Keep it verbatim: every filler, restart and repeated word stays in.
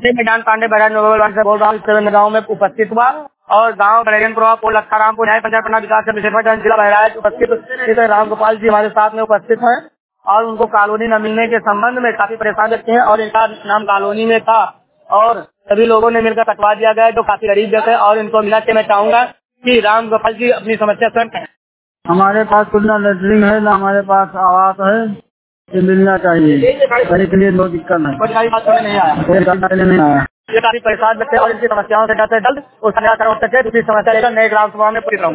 मैं डान पांडे बहराइच नोबेल से बोल रहा हूँ। इस तरह गाँव में उपस्थित हुआ और गाँव बरेगनपुर लखरामपुर न्याय पंचायत पन्ना विकास जिला बहराइच उपस्थित इस राम गोपाल जी हमारे साथ में उपस्थित हैं और उनको कॉलोनी न मिलने के संबंध में काफी परेशान रहते हैं और इनका नाम कॉलोनी में था और सभी लोगों ने मिलकर कटवा दिया गया जो काफी गरीब जगह और इनको मिला के मैं चाहूंगा कि राम गोपाल जी अपनी समस्या स्वयं कहें। हमारे पास कुछ ना लेटरिंग है ना हमारे पास आवास है, ये मिलना चाहिए। कहीं के लिए कोई दिक्कत नहीं, कोई गाड़ी बात नहीं आया, कोई गाड़ी नहीं आया। ये काफी परेशान रहते हैं और इनकी समस्याओं से जल्द जल्द उसका निराकरण हो सके। दूसरी समस्या लेकर नए ग्राम सभा में पूरी